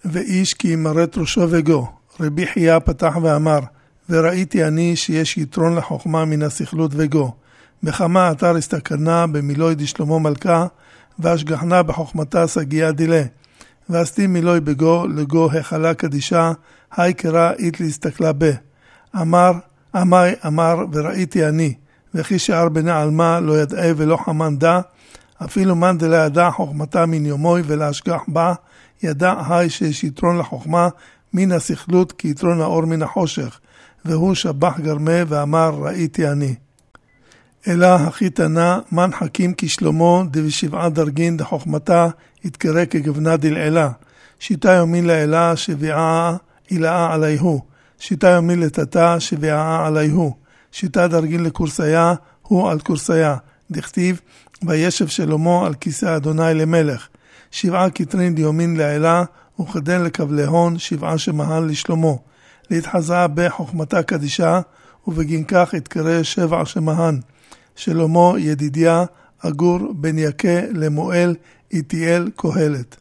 ואיש כי ימרת ראשו וגו. רבי חייא פתח ואמר, וראיתי אני שיש יתרון לחוכמה מן הסכלות וגו. בכמה אתר הסתכנה במילוי דשלמה מלכה, והשגחנה בחוכמתה סגיה דילה. ועשתי מילוי בגו, לגו החלה קדישה, היי קרא אית להסתכלה בה. אמר וראיתי אני, וכי שער בני עלמה לא ידעה ולא חמן דע, אפילו מן דלה ידע חוכמתה מן יומוי ולהשגח בה, ידע היי שיש יתרון לחוכמה מן הסכלות כיתרון האור מן החושך, והוא שבח גרמה ואמר ראיתי אני. אלא הכי תנה מן חכים כשלמה דבשבעה דרגין דחוכמתה יתקרא כגבנה דלעילה. שיטה יומין לאלה שביעה אילאה עליהו. שיטה יומין לתתה שביעה עליהו. שיטה דרגין לקורסיה הוא על קורסיה. דכתיב וישב שלמה על כיסא אדוני למלך. 7 כתרין דיומין לאלה וכדן לקבלהון 7 שמהן לשלמה. להתחזה בחוכמתה קדישה ובגין כך יתקרא 7 שמהן. שלמה ידידיה אגור בן יקה למואל איתיאל קהלת.